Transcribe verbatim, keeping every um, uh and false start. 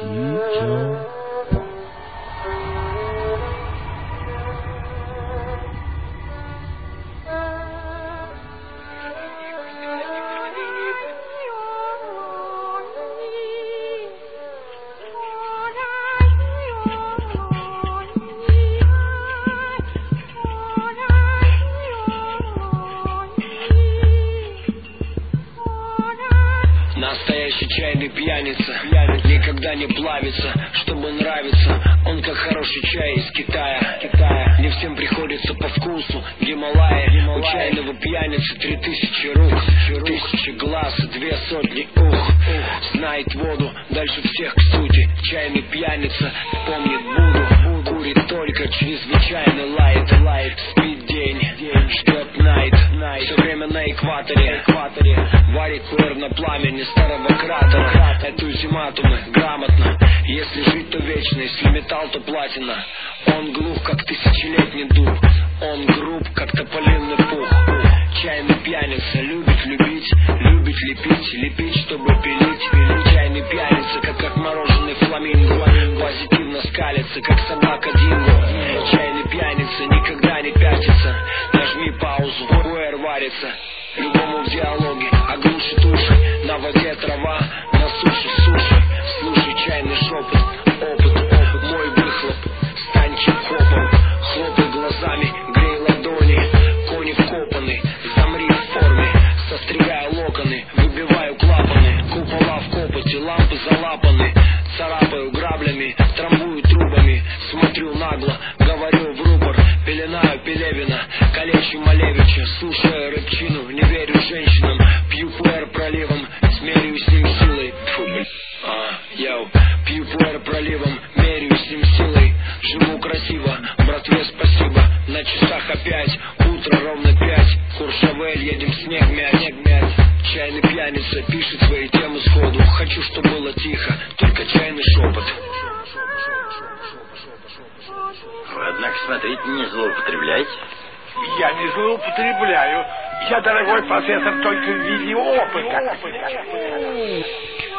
сейчас. Настоящий чайный пьяница, никогда не плавится, чтобы нравиться. Он как хороший чай из Китая. Китая. Не всем приходится по вкусу Гималая. У чайного пьяницы три тысячи рук, тысячи глаз и две сотни ух. Знает воду дальше всех к сути. Чайный пьяница помнит Буду. Курит только чрезвычайно лайт. Спит день, ждет найт. Все время на экваторе. Варит пуэр на пламени старого кратера. Это ультиматумы, грамотно. Если жить, то вечно, если металл, то платина. Он глух, как тысячелетний дуб. Он груб, как тополиный пух. Чайный пьяница любит любить, любит лепить, лепить, чтобы пилить. Чайный пьяница, как отмороженный фламинго. Позитивно скалится, как собака Динго. Чайный пьяница никогда не пятится. Нажми паузу, пуэр варится. Любому в диалоге оглушит уши. На воде трава, на суше суши. Слушай чайный шепот, опыт, опыт. Мой выхлоп, стань чип-хопом. Хлопай глазами, грей ладони. Кони вкопаны, замри в форме. Состригаю локоны, выбиваю клапаны. Купола в копоти, лампы залапаны. Царапаю граблями, трамбую трубами. Смотрю нагло, говорю в рупор. Пеленаю Пелевина, калечу Малевича. Слушаю рыбчину, не верю женщинам. Пью пуэр проливом, смеряю с ним силой. Фу, блин. А, яу. Пью пуэр проливом, меряю с ним силой. Живу красиво, братве спасибо. На часах опять, утро ровно пять. Куршавель, едем снег мять, снег мять. Чайный пьяница пишет свои темы сходу. Хочу, чтобы было тихо, только чайный шепот. Вы, однако, смотрите, не злоупотребляйте. Я не злоупотребляю. Я, дорогой профессор, только в виде опыта.